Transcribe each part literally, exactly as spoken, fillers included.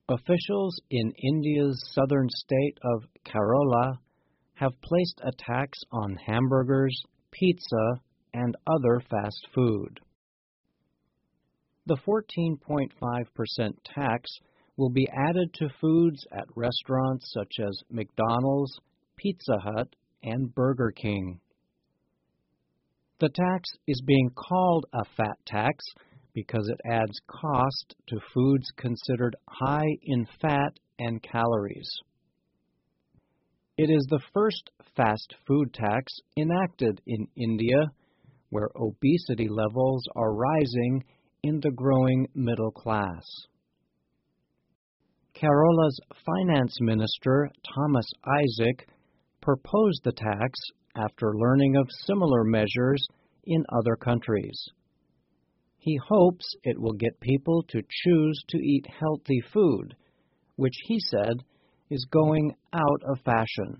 Officials in India's southern state of Kerala have placed a tax on hamburgers, pizza, and other fast food. The fourteen point five percent tax will be added to foods at restaurants such as McDonald's, Pizza Hut, and Burger King. The tax is being called a fat tax because it adds cost to foods considered high in fat and calories. It is the first fast food tax enacted in India, where obesity levels are rising in the growing middle class. Kerala's Finance Minister, Thomas Isaac, proposed the tax after learning of similar measures in other countries. He hopes it will get people to choose to eat healthy food, which he said is going out of fashion.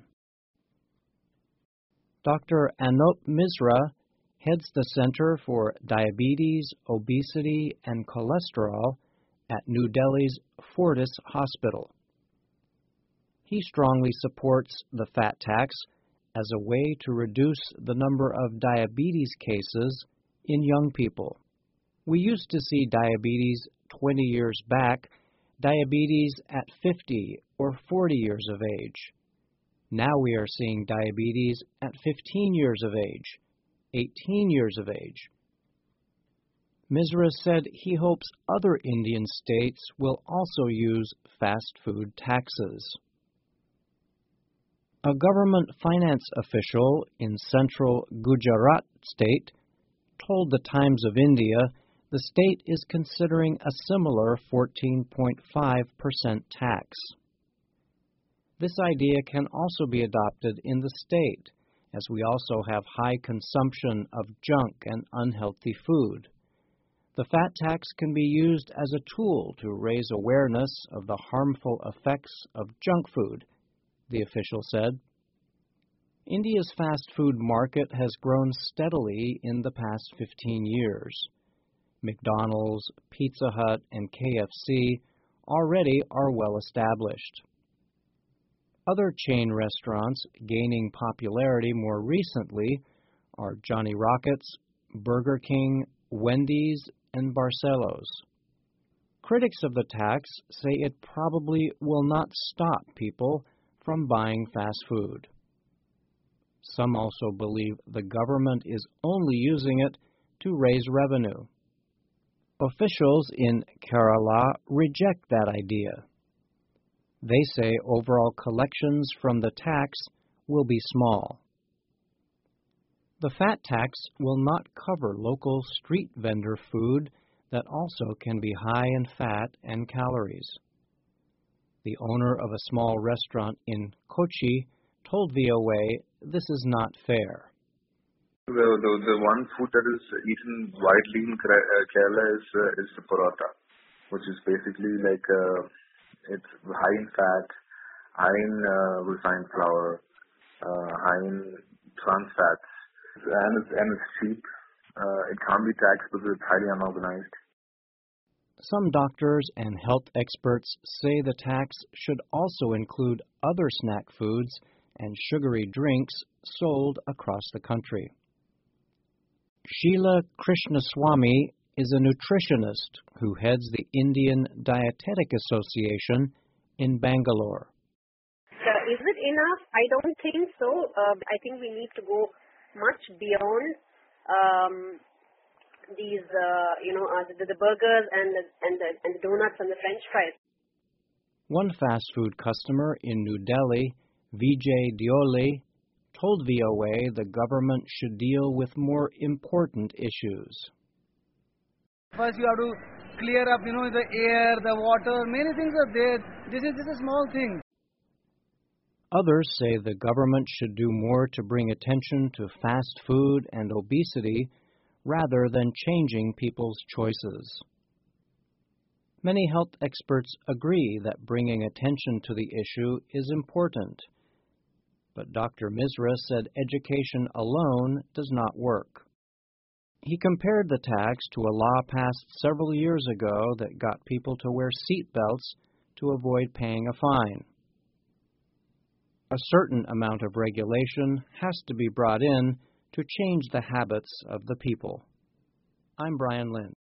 Doctor Anup Misra heads the Center for Diabetes, Obesity, and Cholesterol at New Delhi's Fortis Hospital. He strongly supports the fat tax as a way to reduce the number of diabetes cases in young people. We used to see diabetes twenty years back, diabetes at fifty or forty years of age. Now we are seeing diabetes at fifteen years of age, eighteen years of age. Misra said he hopes other Indian states will also use fast food taxes. A government finance official in central Gujarat state told the Times of India the state is considering a similar fourteen point five percent tax. This idea can also be adopted in the state, as we also have high consumption of junk and unhealthy food. The fat tax can be used as a tool to raise awareness of the harmful effects of junk food, the official said. India's fast food market has grown steadily in the past fifteen years. McDonald's, Pizza Hut, and K F C already are well established. Other chain restaurants gaining popularity more recently are Johnny Rockets, Burger King, Wendy's, and Barcelos. Critics of the tax say it probably will not stop people from buying fast food. Some also believe the government is only using it to raise revenue. Officials in Kerala reject that idea. They say overall collections from the tax will be small. The fat tax will not cover local street vendor food that also can be high in fat and calories. The owner of a small restaurant in Kochi told V O A this is not fair. The, the, the one food that is eaten widely in Kerala is, uh, is the paratha, which is basically like uh, it's high in fat, high in uh, refined flour, uh, high in trans fats, and it's, and it's cheap. Uh, it can't be taxed because it's highly unorganized. Some doctors and health experts say the tax should also include other snack foods and sugary drinks sold across the country. Sheila Krishnaswamy is a nutritionist who heads the Indian Dietetic Association in Bangalore. Uh, is it enough? I don't think so. Uh, I think we need to go much beyond um, these, uh, you know, uh, the, the burgers and the, and, the, and the donuts and the French fries. One fast food customer in New Delhi, Vijay Diole, told V O A the government should deal with more important issues. First you have to clear up, you know, the air, the water, many things are there. This is just a small thing. Others say the government should do more to bring attention to fast food and obesity rather than changing people's choices. Many health experts agree that bringing attention to the issue is important. But Doctor Misra said education alone does not work. He compared the tax to a law passed several years ago that got people to wear seat belts to avoid paying a fine. A certain amount of regulation has to be brought in to change the habits of the people. I'm Brian Lynn.